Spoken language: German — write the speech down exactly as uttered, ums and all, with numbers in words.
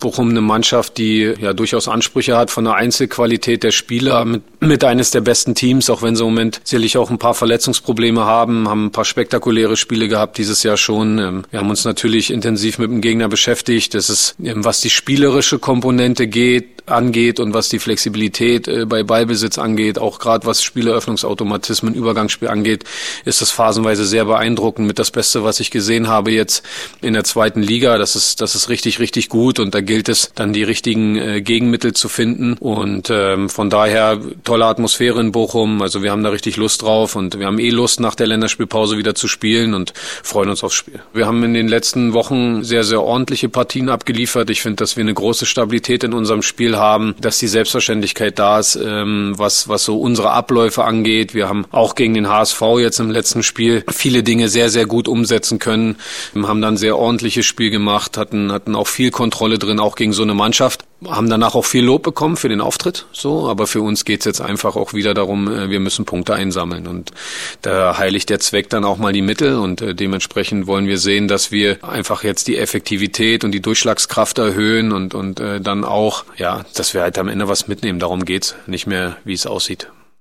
Bochum eine Mannschaft, die ja durchaus Ansprüche hat von der Einzelqualität der Spieler, mit, mit eines der besten Teams, auch wenn sie im Moment sicherlich auch ein paar Verletzungsprobleme haben, haben ein paar spektakuläre Spiele gehabt dieses Jahr schon. Wir haben uns natürlich intensiv mit dem Gegner beschäftigt. Das ist, was die spielerische Komponente geht, angeht und was die Flexibilität äh, bei Ballbesitz angeht, auch gerade was Spieleröffnungsautomatismen, Übergangsspiel angeht, ist das phasenweise sehr beeindruckend, mit das Beste, was ich gesehen habe jetzt in der zweiten Liga. Das ist das ist richtig, richtig gut und da gilt es dann die richtigen äh, Gegenmittel zu finden und ähm, von daher tolle Atmosphäre in Bochum, also wir haben da richtig Lust drauf und wir haben eh Lust nach der Länderspielpause wieder zu spielen und freuen uns aufs Spiel. Wir haben in den letzten Wochen sehr, sehr ordentliche Partien abgeliefert. Ich finde, dass wir eine große Stabilität in unserem Spiel haben, dass die Selbstverständlichkeit da ist, ähm, was was so unsere Abläufe angeht. Wir haben auch gegen den H S V jetzt im letzten Spiel viele Dinge sehr, sehr gut umsetzen können, wir haben dann ein sehr ordentliches Spiel gemacht, hatten hatten auch viel Kontrolle drin, auch gegen so eine Mannschaft. Haben danach auch viel Lob bekommen für den Auftritt, so, aber für uns geht's jetzt einfach auch wieder darum, wir müssen Punkte einsammeln und da heiligt der Zweck dann auch mal die Mittel und äh, dementsprechend wollen wir sehen, dass wir einfach jetzt die Effektivität und die Durchschlagskraft erhöhen und und äh, dann auch, ja, dass wir halt am Ende was mitnehmen, darum geht's, nicht mehr, wie es aussieht.